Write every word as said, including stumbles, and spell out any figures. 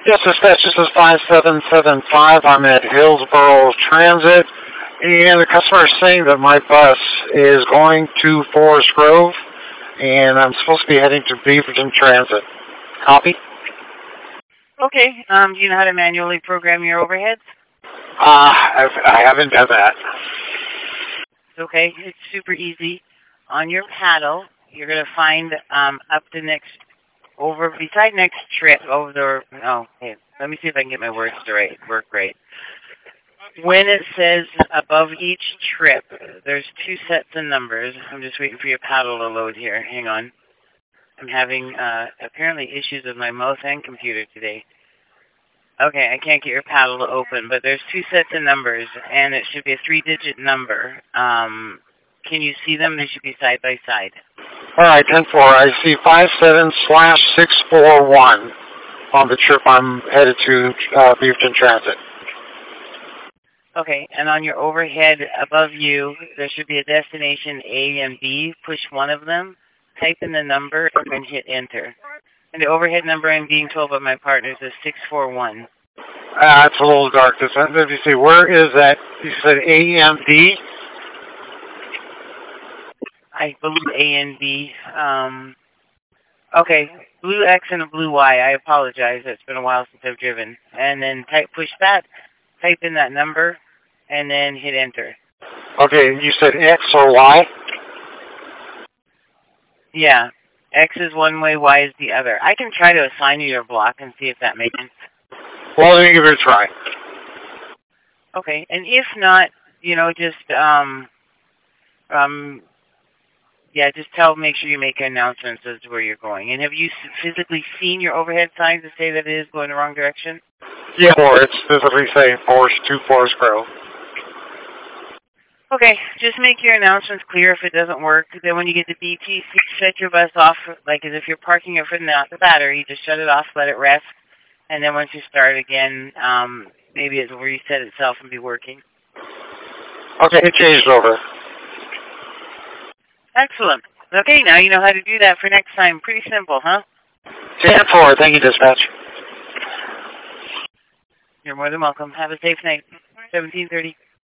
Yes, dispatch, this is five seven seven five. I'm at Hillsborough Transit, and the customer is saying that my bus is going to Forest Grove, and I'm supposed to be heading to Beaverton Transit. Copy? Okay. Um, do you know how to manually program your overheads? Uh, I've, I haven't done that. Okay. It's super easy. On your paddle, you're going to find um, up the next, over, beside next trip, over the, oh, okay. Let me see if I can get my words right, work right. When it says above each trip, there's two sets of numbers. I'm just waiting for your paddle to load here. Hang on. I'm having uh, apparently issues with my mouse and computer today. Okay, I can't get your paddle to open, but there's two sets of numbers, and it should be a three-digit number. Um, can you see them? They should be side by side. All right, ten four. I see five seven slash six four one on the trip I'm headed to uh, Beaverton Transit. Okay, and on your overhead above you, there should be a destination A and B. Push one of them, type in the number, and then hit enter. And the overhead number I'm being told by my partners is six four one. Uh, it's a little dark. This one. Let me see. Where is that? You said A and B? I believe A and B. Um, okay, blue X and a blue Y. I apologize. It's been a while since I've driven. And then type push that, type in that number, and then hit enter. Okay, you said X or Y? Yeah. X is one way, Y is the other. I can try to assign you your block and see if that makes sense. Well, let me give it a try. Okay, and if not, you know, just, um, um, yeah, just tell, make sure you make announcements as to where you're going. And have you physically seen your overhead sign to say that it is going the wrong direction? Yeah, or it's physically saying Forest to Forest Grove. Okay, just make your announcements clear if it doesn't work. Then when you get to B T C, shut your bus off, like as if you're parking it from the, the battery. Just shut it off, let it rest. And then once you start again, um, maybe it will reset itself and be working. Okay, it changed over. Excellent. Okay, now you know how to do that for next time. Pretty simple, huh? ten four. Thank you, dispatch. You're more than welcome. Have a safe night. seventeen thirty.